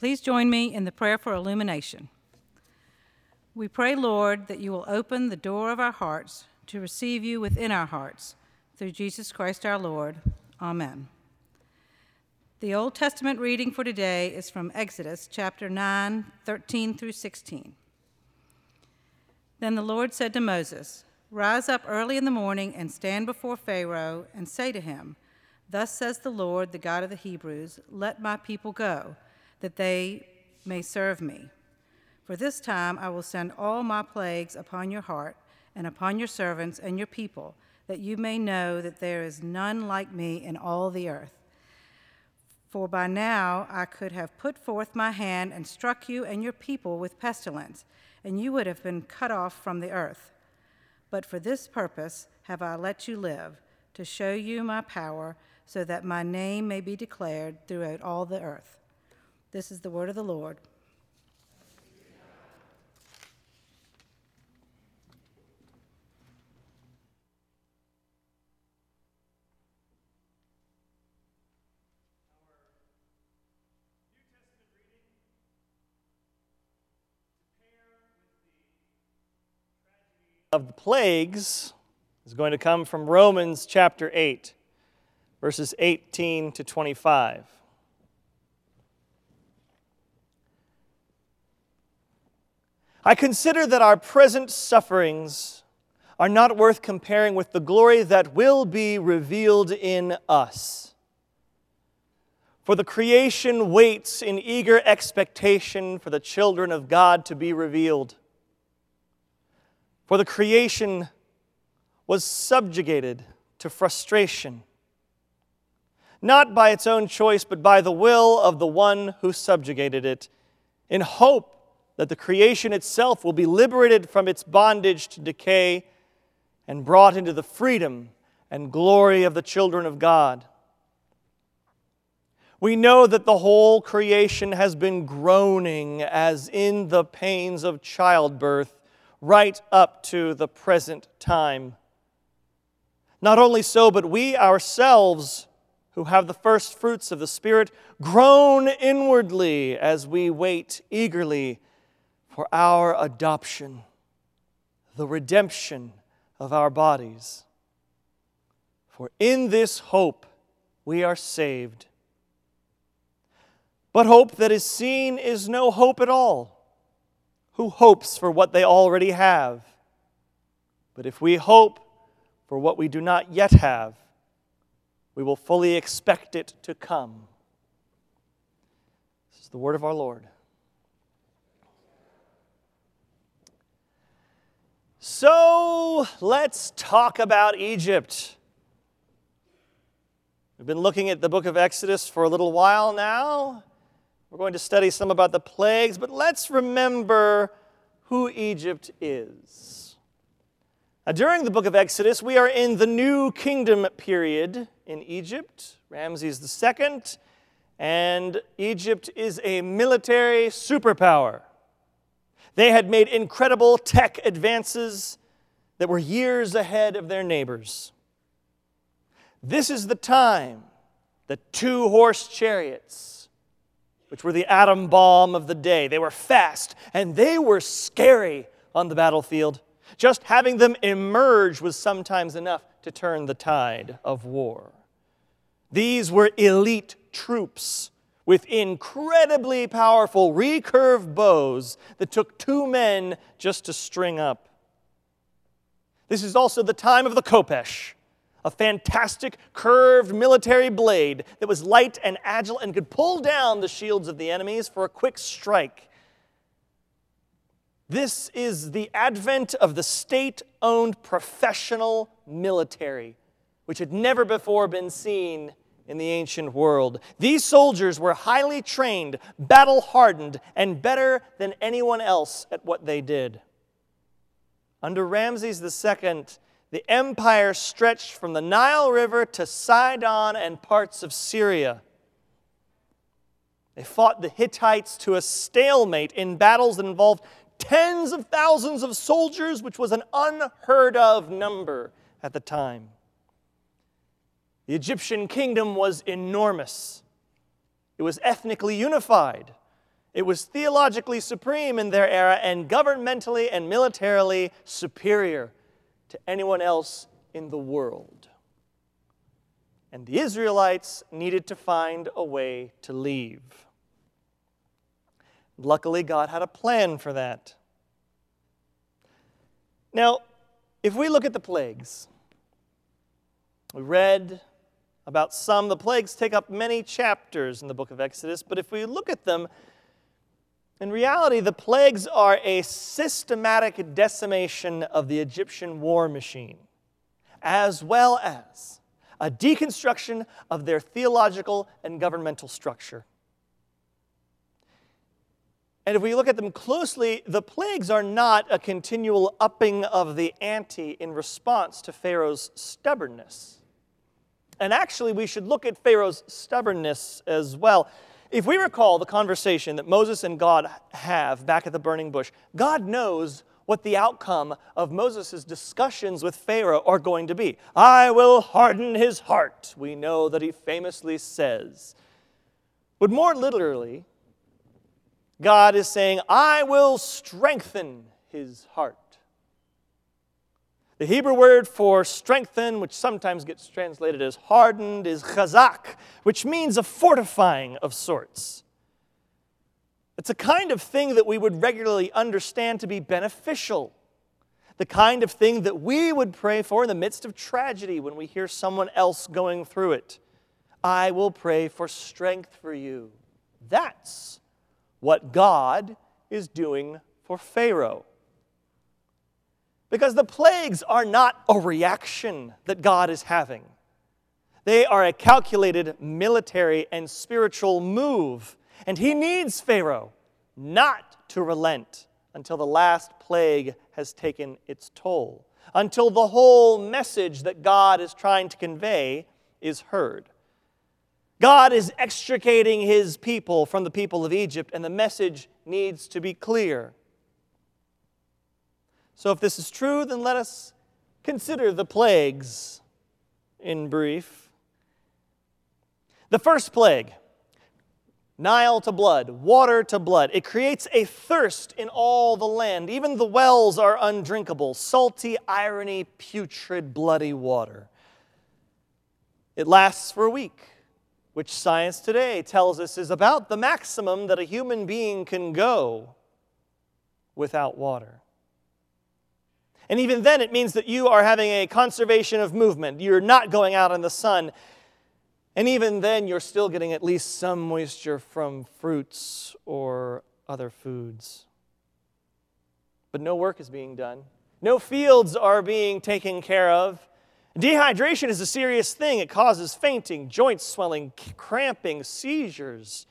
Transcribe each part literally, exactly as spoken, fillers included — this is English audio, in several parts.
Please join me in the prayer for illumination. We pray, Lord, that you will open the door of our hearts to receive you within our hearts, through Jesus Christ our Lord. Amen. The Old Testament reading for today is from Exodus chapter nine, thirteen through sixteen. Then the Lord said to Moses, "Rise up early in the morning and stand before Pharaoh and say to him, 'Thus says the Lord, the God of the Hebrews, let my people go, that they may serve me. For this time I will send all my plagues upon your heart and upon your servants and your people, that you may know that there is none like me in all the earth. For by now I could have put forth my hand and struck you and your people with pestilence, and you would have been cut off from the earth. But for this purpose have I let you live, to show you my power, so that my name may be declared throughout all the earth.'" This is the word of the Lord. Of the plagues is going to come from Romans chapter eight, verses eighteen to twenty-five. "I consider that our present sufferings are not worth comparing with the glory that will be revealed in us. For the creation waits in eager expectation for the children of God to be revealed. For the creation was subjugated to frustration, not by its own choice, but by the will of the one who subjugated it, in hope that the creation itself will be liberated from its bondage to decay and brought into the freedom and glory of the children of God. We know that the whole creation has been groaning as in the pains of childbirth, right up to the present time. Not only so, but we ourselves, who have the first fruits of the Spirit, groan inwardly as we wait eagerly for our adoption, the redemption of our bodies. For in this hope we are saved. But hope that is seen is no hope at all. Who hopes for what they already have? But if we hope for what we do not yet have, we will fully expect it to come." This is the word of our Lord. So, let's talk about Egypt. We've been looking at the book of Exodus for a little while now. We're going to study some about the plagues, but let's remember who Egypt is. Now, during the book of Exodus, we are in the New Kingdom period in Egypt, Ramses the Second, and Egypt is a military superpower. They had made incredible tech advances that were years ahead of their neighbors. This is the time that two-horse chariots, which were the atom bomb of the day. They were fast, and they were scary on the battlefield. Just having them emerge was sometimes enough to turn the tide of war. These were elite troops with incredibly powerful recurve bows that took two men just to string up. This is also the time of the Khopesh, a fantastic curved military blade that was light and agile and could pull down the shields of the enemies for a quick strike. This is the advent of the state-owned professional military, which had never before been seen in the ancient world. These soldiers were highly trained, battle-hardened, and better than anyone else at what they did. Under Ramses the Second, the empire stretched from the Nile River to Sidon and parts of Syria. They fought the Hittites to a stalemate in battles that involved tens of thousands of soldiers, which was an unheard of number at the time. The Egyptian kingdom was enormous. It was ethnically unified. It was theologically supreme in their era and governmentally and militarily superior to anyone else in the world. And the Israelites needed to find a way to leave. Luckily, God had a plan for that. Now, if we look at the plagues, we read about some. The plagues take up many chapters in the book of Exodus, but if we look at them, in reality, the plagues are a systematic decimation of the Egyptian war machine, as well as a deconstruction of their theological and governmental structure. And if we look at them closely, the plagues are not a continual upping of the ante in response to Pharaoh's stubbornness. And actually, we should look at Pharaoh's stubbornness as well. If we recall the conversation that Moses and God have back at the burning bush, God knows what the outcome of Moses' discussions with Pharaoh are going to be. I will harden his heart, we know that he famously says. But more literally, God is saying, I will strengthen his heart. The Hebrew word for strengthen, which sometimes gets translated as hardened, is chazak, which means a fortifying of sorts. It's a kind of thing that we would regularly understand to be beneficial. The kind of thing that we would pray for in the midst of tragedy when we hear someone else going through it. I will pray for strength for you. That's what God is doing for Pharaoh. Because the plagues are not a reaction that God is having. They are a calculated military and spiritual move. And he needs Pharaoh not to relent until the last plague has taken its toll, until the whole message that God is trying to convey is heard. God is extricating his people from the people of Egypt, and the message needs to be clear. So if this is true, then let us consider the plagues in brief. The first plague, Nile to blood, water to blood. It creates a thirst in all the land. Even the wells are undrinkable. Salty, irony, putrid, bloody water. It lasts for a week, which science today tells us is about the maximum that a human being can go without water. And even then, it means that you are having a conservation of movement. You're not going out in the sun. And even then, you're still getting at least some moisture from fruits or other foods. But no work is being done. No fields are being taken care of. Dehydration is a serious thing. It causes fainting, joint swelling, cramping, seizures.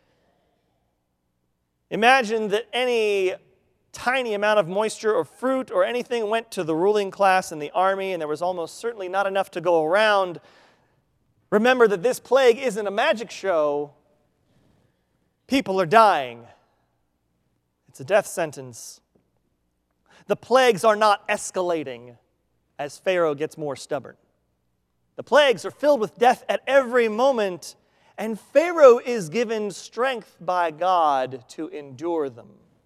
Imagine that any tiny amount of moisture or fruit or anything went to the ruling class in the army, and there was almost certainly not enough to go around. Remember that this plague isn't a magic show. People are dying. It's a death sentence. The plagues are not escalating as Pharaoh gets more stubborn. The plagues are filled with death at every moment, and Pharaoh is given strength by God to endure them.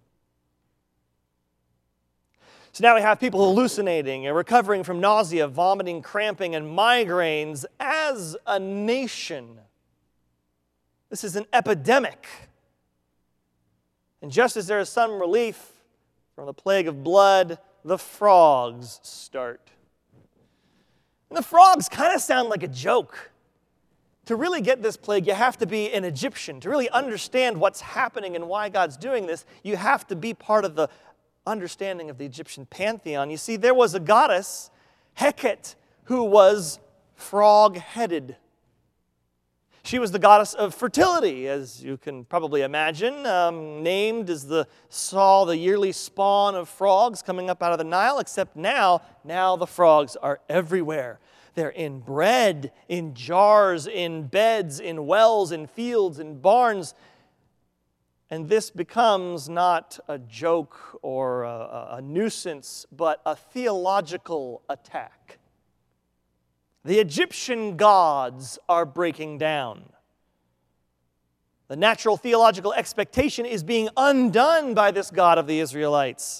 So now we have people hallucinating and recovering from nausea, vomiting, cramping, and migraines as a nation. This is an epidemic. And just as there is some relief from the plague of blood, the frogs start. And the frogs kind of sound like a joke. To really get this plague, you have to be an Egyptian. To really understand what's happening and why God's doing this, you have to be part of the understanding of the Egyptian pantheon. You see, there was a goddess, Heket, who was frog-headed. She was the goddess of fertility, as you can probably imagine, um, named as the saw the yearly spawn of frogs coming up out of the Nile, except now, now the frogs are everywhere. They're in bread, in jars, in beds, in wells, in fields, in barns. And this becomes not a joke or a, a nuisance, but a theological attack. The Egyptian gods are breaking down. The natural theological expectation is being undone by this God of the Israelites.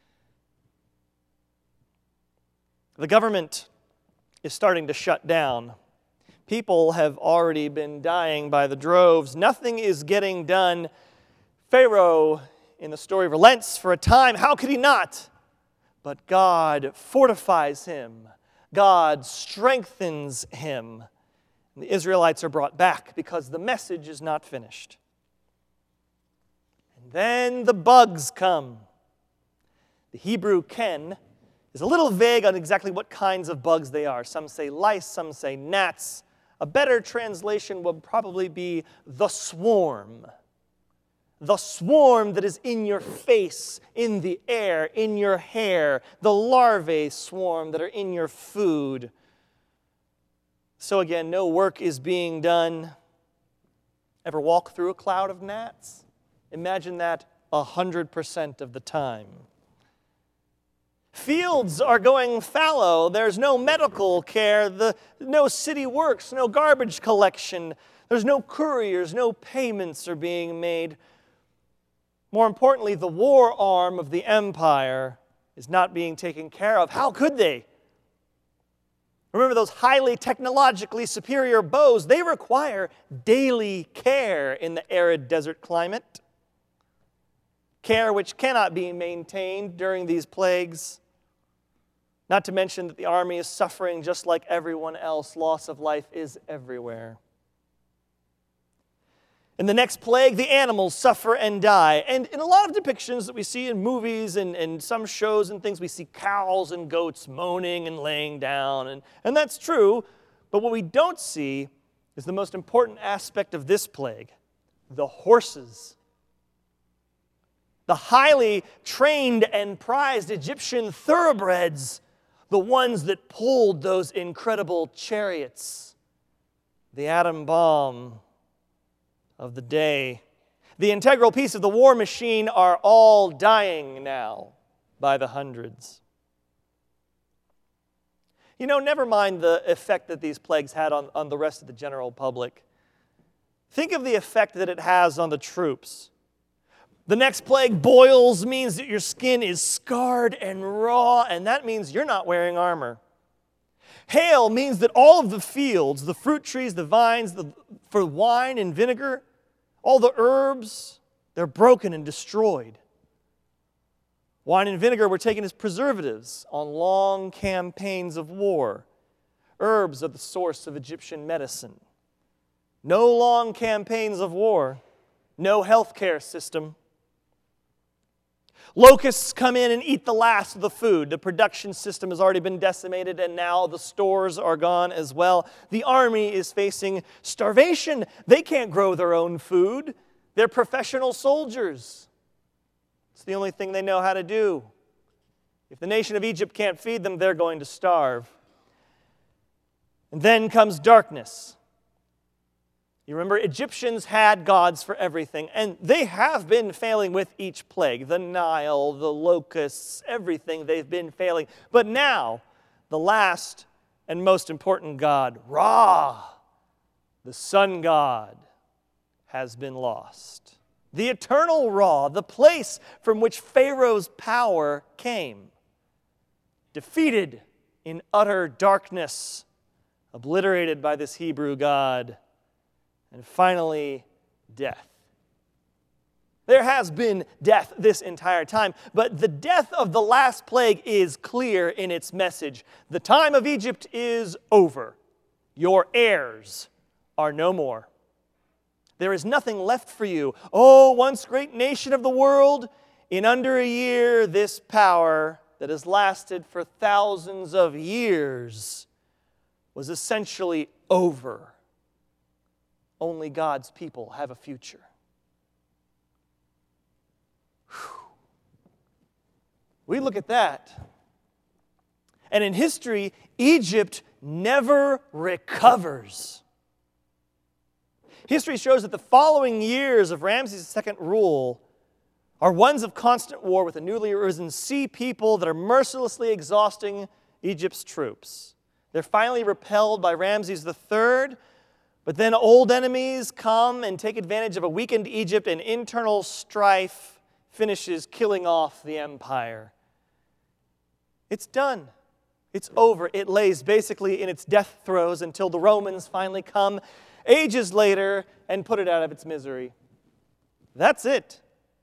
The government is starting to shut down. People have already been dying by the droves. Nothing is getting done. Pharaoh, in the story, relents for a time. How could he not? But God fortifies him. God strengthens him. And the Israelites are brought back because the message is not finished. And then the bugs come. The Hebrew ken is a little vague on exactly what kinds of bugs they are. Some say lice, some say gnats. A better translation would probably be the swarm. The swarm that is in your face, in the air, in your hair. The larvae swarm that are in your food. So again, no work is being done. Ever walk through a cloud of gnats? Imagine that one hundred percent of the time. Fields are going fallow. There's no medical care, the, no city works, no garbage collection. There's no couriers, no payments are being made. More importantly, the war arm of the empire is not being taken care of. How could they? Remember those highly technologically superior bows, they require daily care in the arid desert climate. Care which cannot be maintained during these plagues. Not to mention that the army is suffering just like everyone else. Loss of life is everywhere. In the next plague, the animals suffer and die. And in a lot of depictions that we see in movies and, and some shows and things, we see cows and goats moaning and laying down. And, and that's true, but what we don't see is the most important aspect of this plague, the horses. The highly trained and prized Egyptian thoroughbreds, the ones that pulled those incredible chariots, the atom bomb of the day. The integral piece of the war machine are all dying now by the hundreds. You know, never mind the effect that these plagues had on, on the rest of the general public. Think of the effect that it has on the troops. The next plague, boils, means that your skin is scarred and raw, and that means you're not wearing armor. Hail means that all of the fields, the fruit trees, the vines, the, for wine and vinegar, all the herbs, they're broken and destroyed. Wine and vinegar were taken as preservatives on long campaigns of war. Herbs are the source of Egyptian medicine. No long campaigns of war, no health care system. Locusts come in and eat the last of the food. The production system has already been decimated, and now the stores are gone as well. The army is facing starvation. They can't grow their own food. They're professional soldiers. It's the only thing they know how to do. If the nation of Egypt can't feed them, they're going to starve. And then comes darkness. You remember, Egyptians had gods for everything, and they have been failing with each plague. The Nile, the locusts, everything, they've been failing. But now, the last and most important god, Ra, the sun god, has been lost. The eternal Ra, the place from which Pharaoh's power came, defeated in utter darkness, obliterated by this Hebrew god. And finally, death. There has been death this entire time, but the death of the last plague is clear in its message. The time of Egypt is over. Your heirs are no more. There is nothing left for you. Oh, once great nation of the world, in under a year, this power that has lasted for thousands of years was essentially over. Only God's people have a future. Whew. We look at that. And in history, Egypt never recovers. History shows that the following years of Ramses the Second rule are ones of constant war with the newly arisen sea people that are mercilessly exhausting Egypt's troops. They're finally repelled by Ramses the Third, But then old enemies come and take advantage of a weakened Egypt, and internal strife finishes killing off the empire. It's done. It's over. It lays basically in its death throes until the Romans finally come ages later and put it out of its misery. That's it.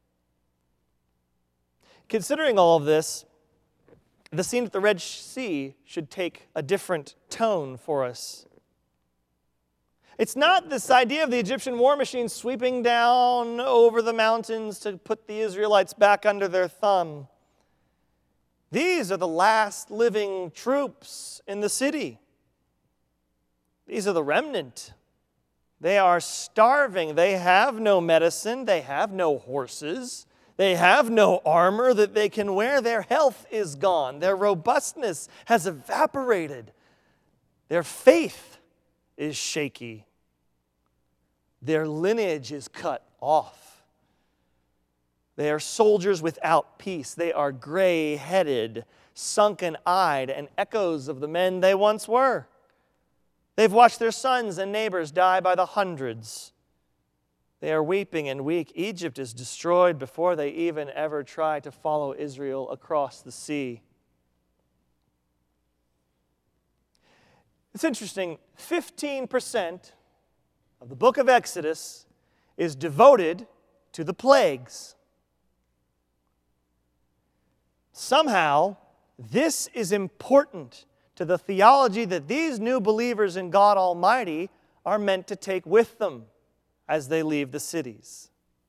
Considering all of this, the scene at the Red Sea should take a different tone for us. It's not this idea of the Egyptian war machine sweeping down over the mountains to put the Israelites back under their thumb. These are the last living troops in the city. These are the remnant. They are starving. They have no medicine. They have no horses. They have no armor that they can wear. Their health is gone. Their robustness has evaporated. Their faith is shaky. Their lineage is cut off. They are soldiers without peace. They are gray-headed, sunken-eyed, and echoes of the men they once were. They've watched their sons and neighbors die by the hundreds. They are weeping and weak. Egypt is destroyed before they even ever try to follow Israel across the sea. It's interesting, fifteen percent of the book of Exodus is devoted to the plagues. Somehow, this is important to the theology that these new believers in God Almighty are meant to take with them as they leave the cities.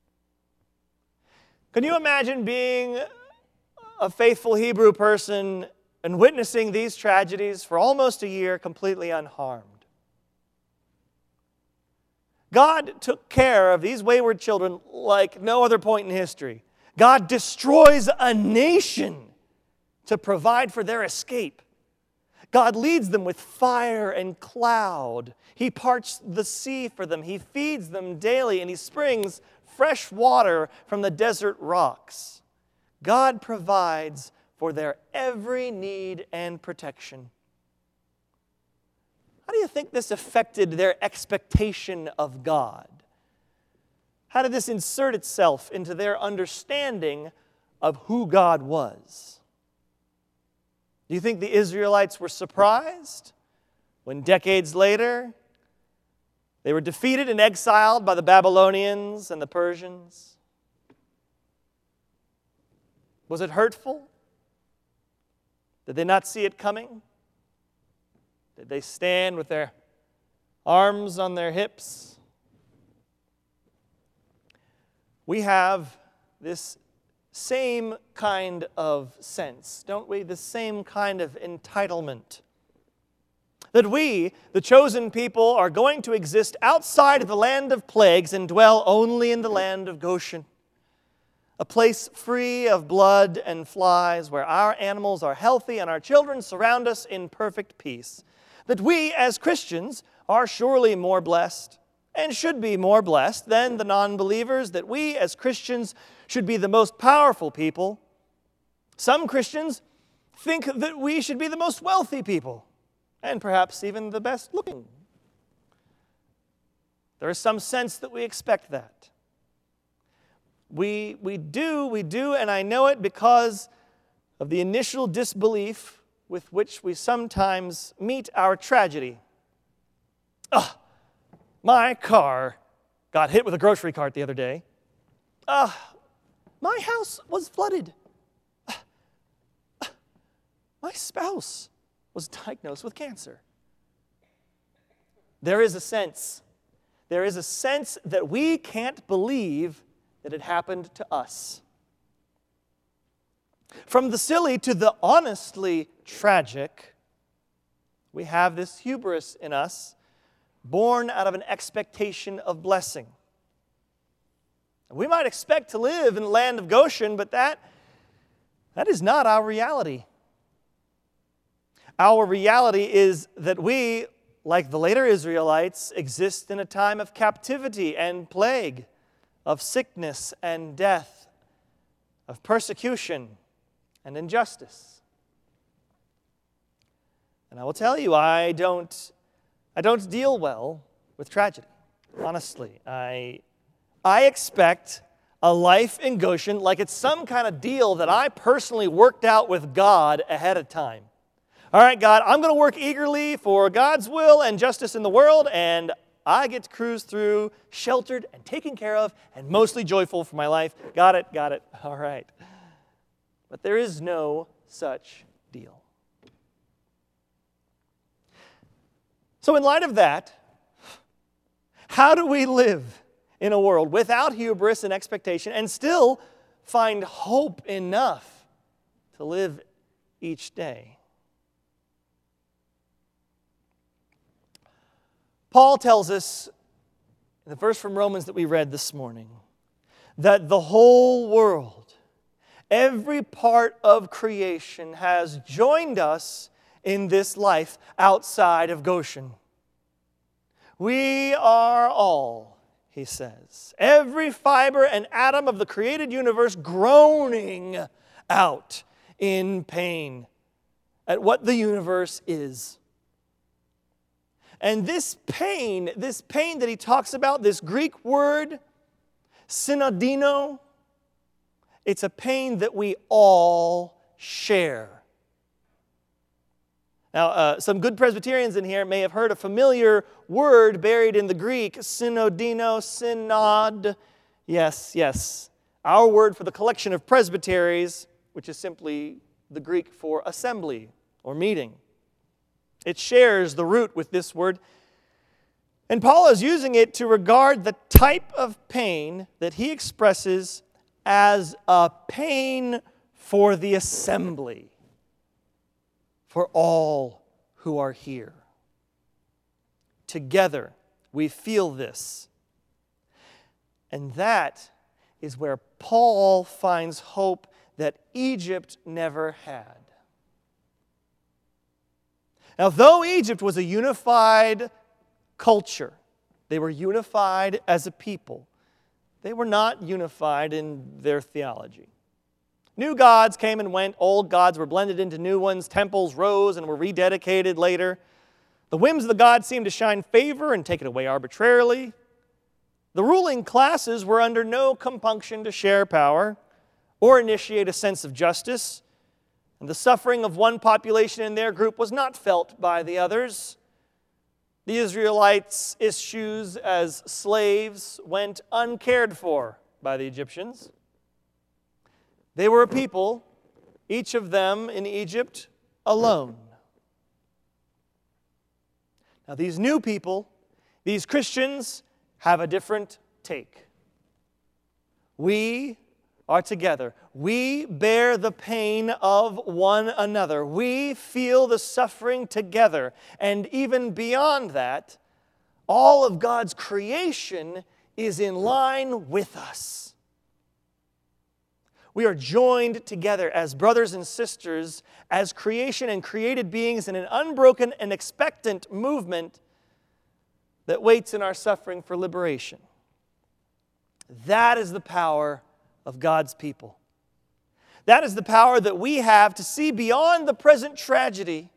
Can you imagine being a faithful Hebrew person and witnessing these tragedies for almost a year completely unharmed? God took care of these wayward children like no other point in history. God destroys a nation to provide for their escape. God leads them with fire and cloud. He parts the sea for them. He feeds them daily, and He springs fresh water from the desert rocks. God provides for their every need and protection. How do you think this affected their expectation of God? How did this insert itself into their understanding of who God was? Do you think the Israelites were surprised when decades later they were defeated and exiled by the Babylonians and the Persians? Was it hurtful? Did they not see it coming? Did they stand with their arms on their hips? We have this same kind of sense, don't we? The same kind of entitlement. That we, the chosen people, are going to exist outside of the land of plagues and dwell only in the land of Goshen. A place free of blood and flies, where our animals are healthy and our children surround us in perfect peace. That we, as Christians, are surely more blessed and should be more blessed than the non-believers, that we, as Christians, should be the most powerful people. Some Christians think that we should be the most wealthy people, and perhaps even the best looking. There is some sense that we expect that. We, we do, we do, and I know it because of the initial disbelief with which we sometimes meet our tragedy. Ugh, my car got hit with a grocery cart the other day. Ugh, my house was flooded. Ugh, ugh, my spouse was diagnosed with cancer. There is a sense, there is a sense that we can't believe that it happened to us. From the silly to the honestly tragic, we have this hubris in us, born out of an expectation of blessing. We might expect to live in the land of Goshen, but that, that is not our reality. Our reality is that we, like the later Israelites, exist in a time of captivity and plague, of sickness and death, of persecution and injustice. And I will tell you, I don't, I don't deal well with tragedy. Honestly, I, I expect a life in Goshen like it's some kind of deal that I personally worked out with God ahead of time. All right, God, I'm going to work eagerly for God's will and justice in the world, and I get to cruise through sheltered and taken care of and mostly joyful for my life. Got it, got it. All right. But there is no such deal. So in light of that, how do we live in a world without hubris and expectation and still find hope enough to live each day? Paul tells us in the verse from Romans that we read this morning that the whole world, every part of creation has joined us in this life outside of Goshen. We are all, he says, every fiber and atom of the created universe groaning out in pain at what the universe is. And this pain, this pain that he talks about, this Greek word, synodino, it's a pain that we all share. Now, uh, some good Presbyterians in here may have heard a familiar word buried in the Greek, synodino, synod. Yes, yes. Our word for the collection of presbyteries, which is simply the Greek for assembly or meeting. It shares the root with this word. And Paul is using it to regard the type of pain that he expresses as a pain for the assembly, for all who are here. Together, we feel this. And that is where Paul finds hope that Egypt never had. Now, though Egypt was a unified culture, they were unified as a people, they were not unified in their theology. New gods came and went, old gods were blended into new ones, temples rose and were rededicated later. The whims of the gods seemed to shine favor and take it away arbitrarily. The ruling classes were under no compunction to share power or initiate a sense of justice. And the suffering of one population in their group was not felt by the others. The Israelites' issues as slaves went uncared for by the Egyptians. They were a people, each of them in Egypt, alone. Now these new people, these Christians, have a different take. We are together. We bear the pain of one another. We feel the suffering together. And even beyond that, all of God's creation is in line with us. We are joined together as brothers and sisters, as creation and created beings in an unbroken and expectant movement that waits in our suffering for liberation. That is the power of God's people. That is the power that we have to see beyond the present tragedy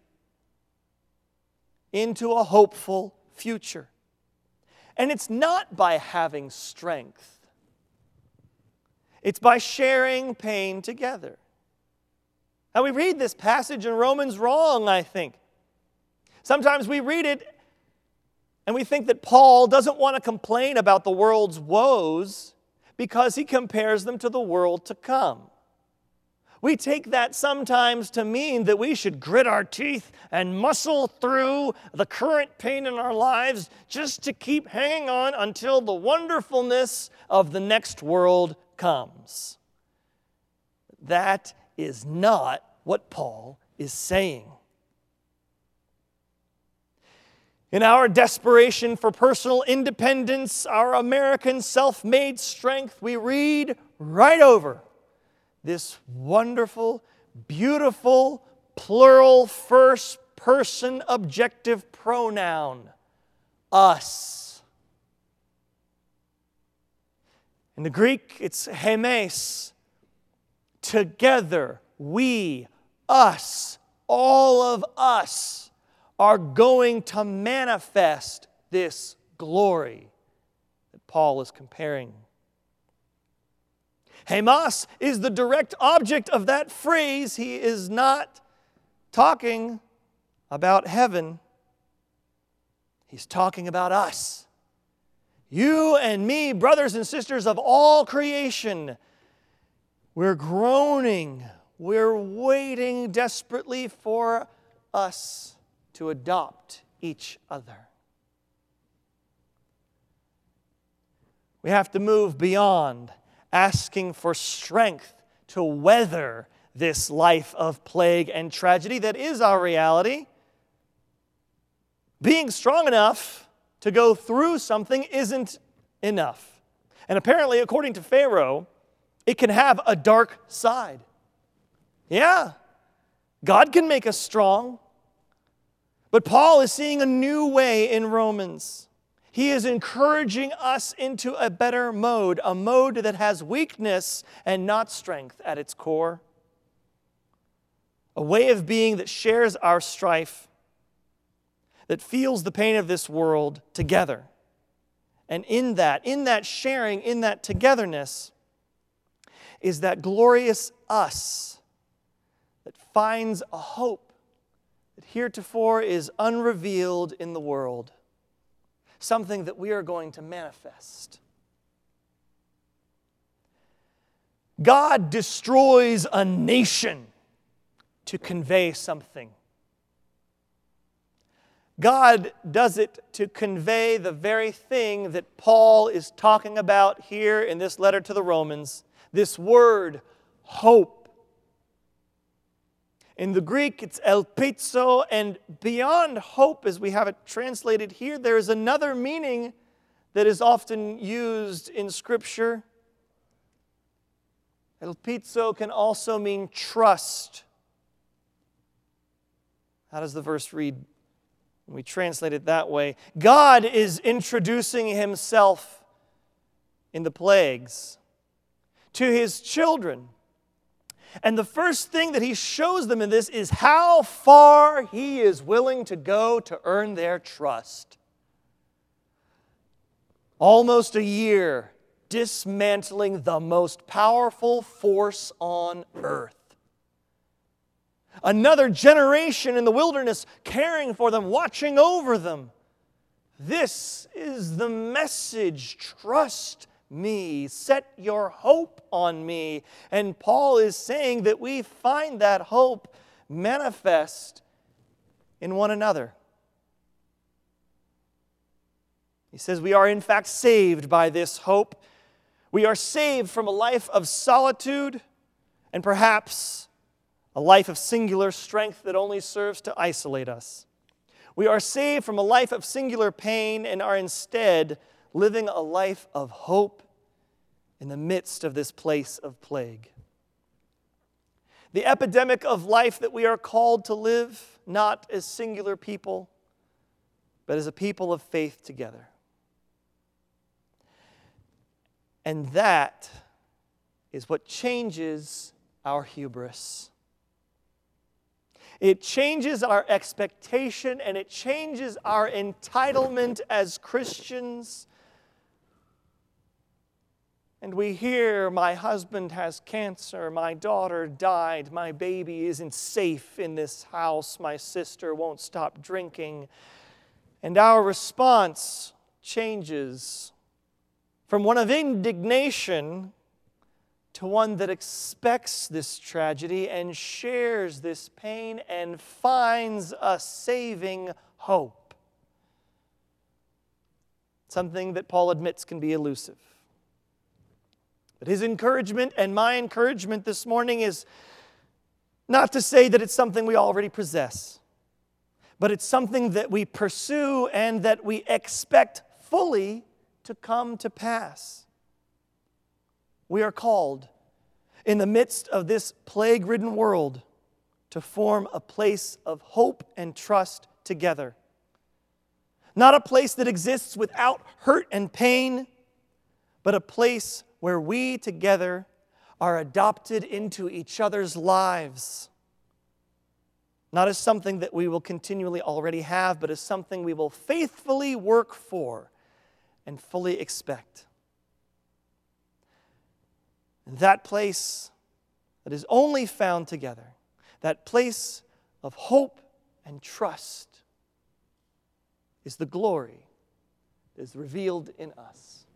into a hopeful future. And it's not by having strength. It's by sharing pain together. Now we read this passage in Romans wrong, I think. Sometimes we read it and we think that Paul doesn't want to complain about the world's woes because he compares them to the world to come. We take that sometimes to mean that we should grit our teeth and muscle through the current pain in our lives just to keep hanging on until the wonderfulness of the next world comes. That is not what Paul is saying. In our desperation for personal independence, our American self-made strength, we read right over this wonderful, beautiful, plural, first-person objective pronoun, us. In the Greek, it's hemes. Together, we, us, all of us are going to manifest this glory that Paul is comparing. Hamas is the direct object of that phrase. He is not talking about heaven. He's talking about us. You and me, brothers and sisters of all creation, we're groaning. We're waiting desperately for us to adopt each other. We have to move beyond asking for strength to weather this life of plague and tragedy that is our reality. Being strong enough to go through something isn't enough. And apparently, according to Pharaoh, it can have a dark side. Yeah, God can make us strong. But Paul is seeing a new way in Romans. He is encouraging us into a better mode, a mode that has weakness and not strength at its core. A way of being that shares our strife, that feels the pain of this world together. And in that, in that sharing, in that togetherness, is that glorious us that finds a hope that heretofore is unrevealed in the world. Something that we are going to manifest. God destroys a nation to convey something. God does it to convey the very thing that Paul is talking about here in this letter to the Romans, this word, hope. In the Greek, it's elpizo, and beyond hope, as we have it translated here, there is another meaning that is often used in Scripture. Elpizo can also mean trust. How does the verse read when we translate it that way? God is introducing Himself in the plagues to His children. And the first thing that He shows them in this is how far He is willing to go to earn their trust. Almost a year dismantling the most powerful force on earth. Another generation in the wilderness caring for them, watching over them. This is the message. Trust me. Set your hope on me. And Paul is saying that we find that hope manifest in one another. He says we are in fact saved by this hope. We are saved from a life of solitude and perhaps a life of singular strength that only serves to isolate us. We are saved from a life of singular pain and are instead living a life of hope in the midst of this place of plague. The epidemic of life that we are called to live, not as singular people, but as a people of faith together. And that is what changes our hubris. It changes our expectation and it changes our entitlement as Christians. And we hear, my husband has cancer, my daughter died, my baby isn't safe in this house, my sister won't stop drinking. And our response changes from one of indignation to one that expects this tragedy and shares this pain and finds a saving hope. Something that Paul admits can be elusive. But his encouragement and my encouragement this morning is not to say that it's something we already possess, but it's something that we pursue and that we expect fully to come to pass. We are called in the midst of this plague-ridden world to form a place of hope and trust together. Not a place that exists without hurt and pain, but a place where we together are adopted into each other's lives. Not as something that we will continually already have, but as something we will faithfully work for and fully expect. And that place that is only found together, that place of hope and trust, is the glory that is revealed in us.